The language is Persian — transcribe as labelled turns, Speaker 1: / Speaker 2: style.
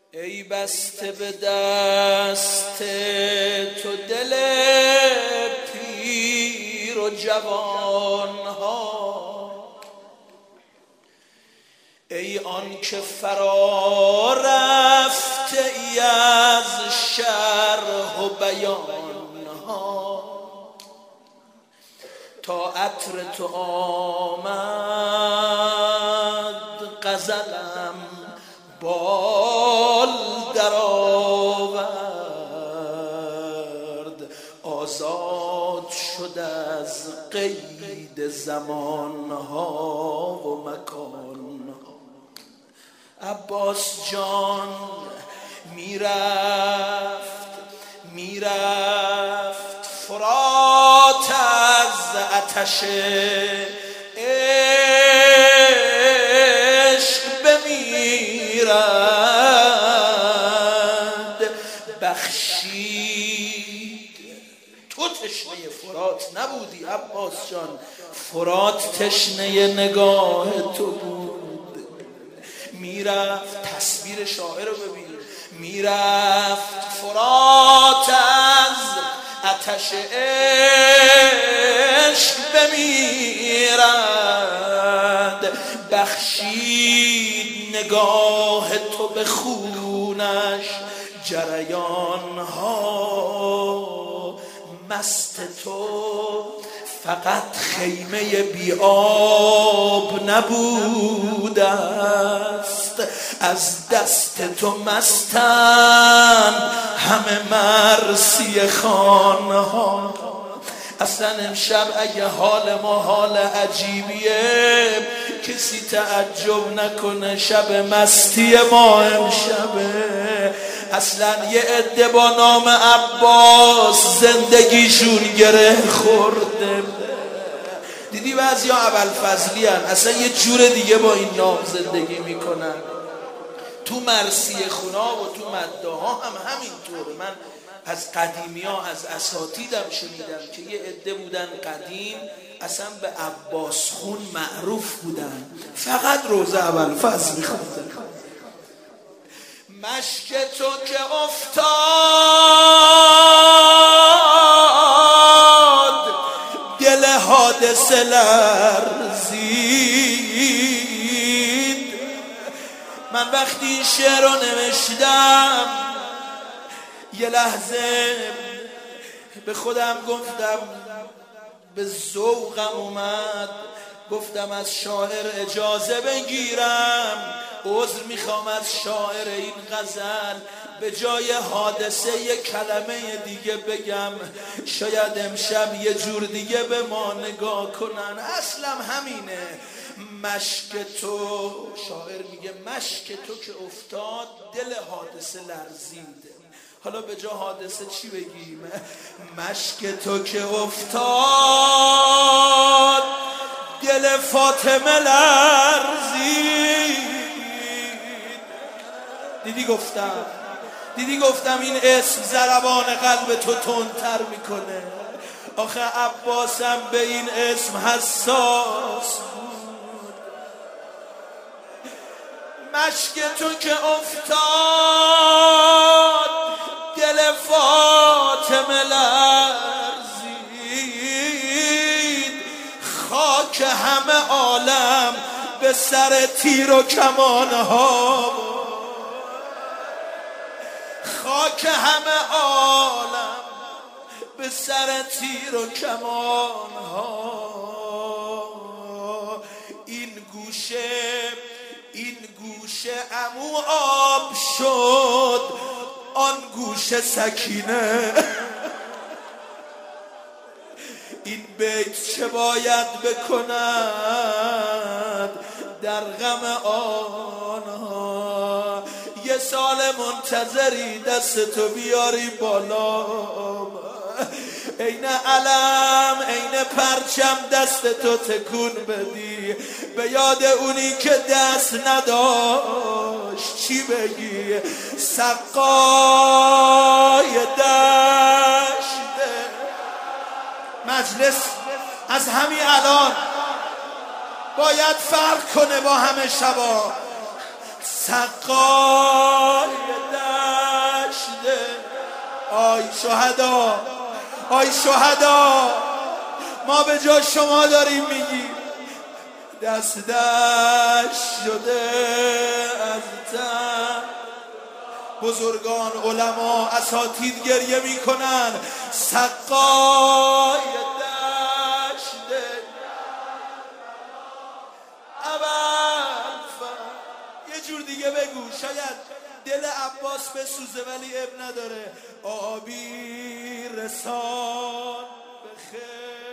Speaker 1: ای بسته به دست تو دل پیر و جوان ها، ای آن که فرا رفته ای از شرح و بیان ها، تا عطر تو آمد غزلم بال در آورد، آزاد شد از قید زمان ها و مکان ها. عباس جان میرفت فرات از آتش عشق بمیرد، بخشید. تو تشنه فرات نبودی عباس جان، فرات تشنه نگاه تو بود. میرفت، تصویر شاعر رو ببین، میرفت فرات از آتش عشق بمیرد، بخشید نگاه تو به خونش جریان ها. مست تو فقط خیمه بی آب نبوده است، از دست تو مستند همه مرثیه خانها. اصلا امشب اگه حال ما حال عجیبیه، کسی تعجب نکنه شب مستی ما امشبه. اصلا یه عده با نام عباس زندگیشون گره خورده. دیدی بعضی ها ابوالفضلی هن، اصلا یه جور دیگه با این نام زندگی میکنن. تو مرثیه خونا و تو مداها هم همینطوره. من از قدیمی ها، از اساتیدم شنیدم که یه عده بودن قدیم اصلا به عباس خون معروف بودن، فقط روزه ابوالفضل میخوندن. مشک تو که افتاد دل حادثه لرزید. من وقتی این شعر رو نوشتم یه لحظه به خودم گفتم، به ذوقم اومد، گفتم از شاعر اجازه بگیرم، عذر میخوام از شاعر این غزل، به جای حادثه یک کلمه دیگه بگم، شاید امشب یه جور دیگه به ما نگاه کنن. اصلا همینه. مشک تو، شاعر میگه مشک تو که افتاد دل حادثه لرزید. حالا به جا حادثه چی بگیم؟ مشک تو که افتاد دل فاطمه لرزید. دیدی گفتم این اسم ضربان قلب تو تندتر میکنه. آخه عباسم به این اسم حساس بود. مشک تو که افتاد دل فاطمه لرزید، خاک همه عالم به سر تیر و کمان ها، خاک همه عالم به سر تیر و کمان ها. این گوشه عمو آب شد، آن گوشه سکینه. این بیت چه باید بکند در غم آنها. یه سال منتظری دستتو بیاری بالا، عین علم عین پرچم دستتو تکون بدی، به یاد اونی که دست نداشت. چی بگی؟ سقای دشت مجلس از همین الان باید فرق کنه با همه شبا. سقای آی شهدا، آی شهدا، ما به جا شما داریم میگیم دست دست شده از تن. بزرگان، علما، اساتید گریه میکنن. سقای دشت یه جور دیگه بگو، شاید دل عباس بسوزه ولی اب نداره. آبی رسان به خیر